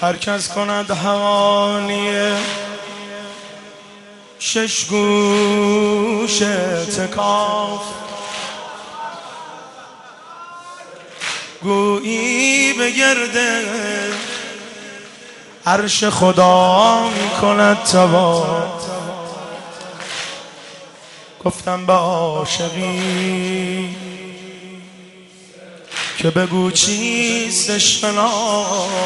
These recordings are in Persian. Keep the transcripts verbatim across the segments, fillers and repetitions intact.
هر کس کند حوالی شش گوش اعتکاف، گویی به گرده عرش خدا می کند طواف. گفتم به عاشقی که بگو چیست عشقنا،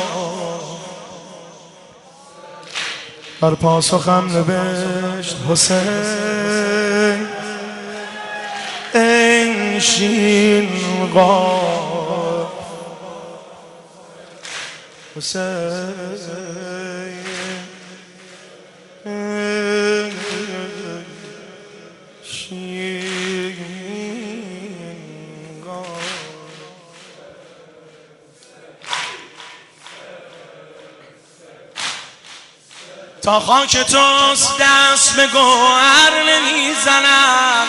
بر پاسخم نوشت حسین این شین غار. حسین تا خاک توست دست به گوهر نمیزنم،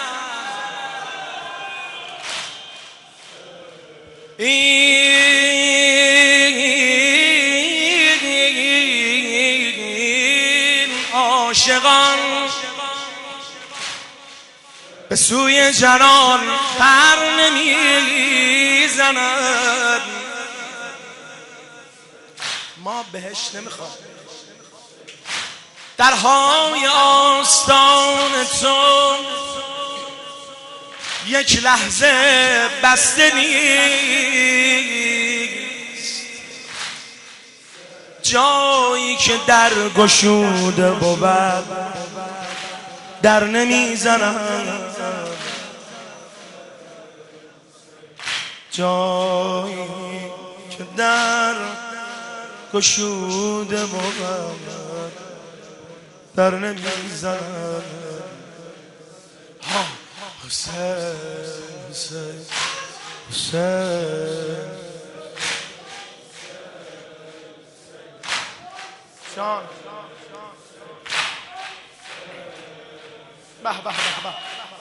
این عاشقان به سوی جنان پر نمیزنند. ما بهش نمیخوام، درهای آستان تو یک لحظه بسته نیست، جایی که در گشوده بود در نمیزنم، جایی که در گشوده بود در نمیزنم. ها حسین حسین حسین شان به به به به.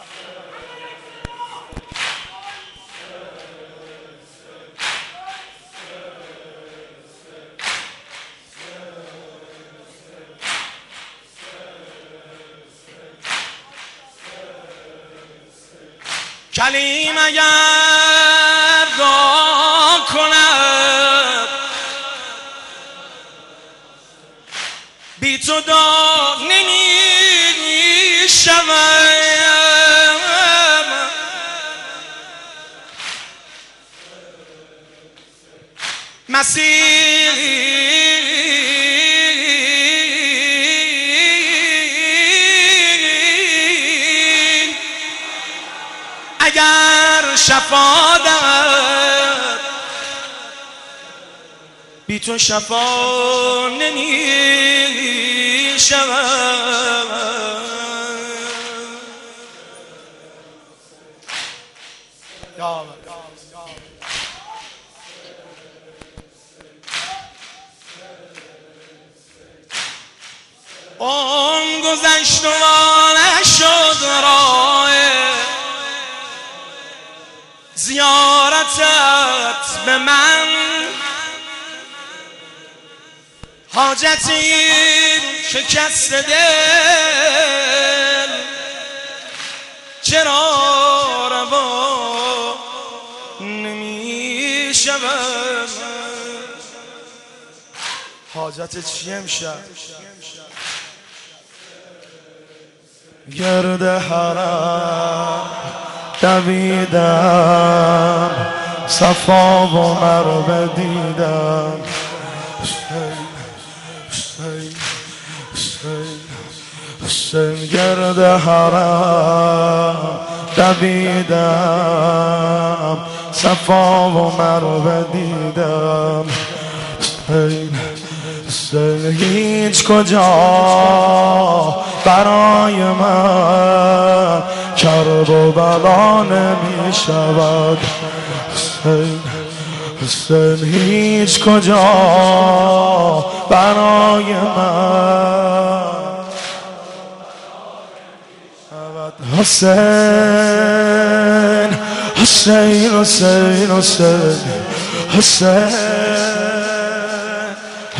کلیم اگر دعا کند بی تو دعا نمی شود، مسیح اگر شفا دهد بی تو شفا نمی شود. اون گذشت و نشد راه زیارتت به من، حاجتی شکست دل چرا روا نمی شود. حاجت چیه امشب؟ گرد حرم دویدم، صفا و مروه دیدم، حسین حسین حسین حسین. گرد حرم دویدم، صفا و مروه دیدم، حسین حسین. هیچ کجا برای من کرب و بلا نمی شود، حسین حسین. هیچ کجا برای من حسین حسین حسین حسین حسین